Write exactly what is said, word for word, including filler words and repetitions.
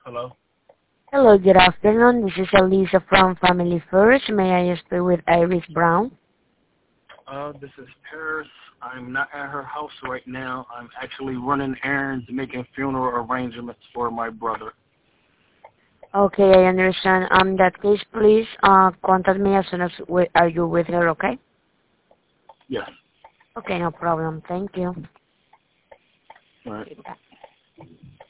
Hello? Hello, good afternoon. This is Elisa from Family First. May I speak with Iris Brown? Uh, this is Paris. I'm not at her house right now. I'm actually running errands, making funeral arrangements for my brother. Okay, I understand. Um, in that case, please uh, contact me as soon as we, are you with her, okay? Yes. Okay, no problem. Thank you. All right. Okay, bye.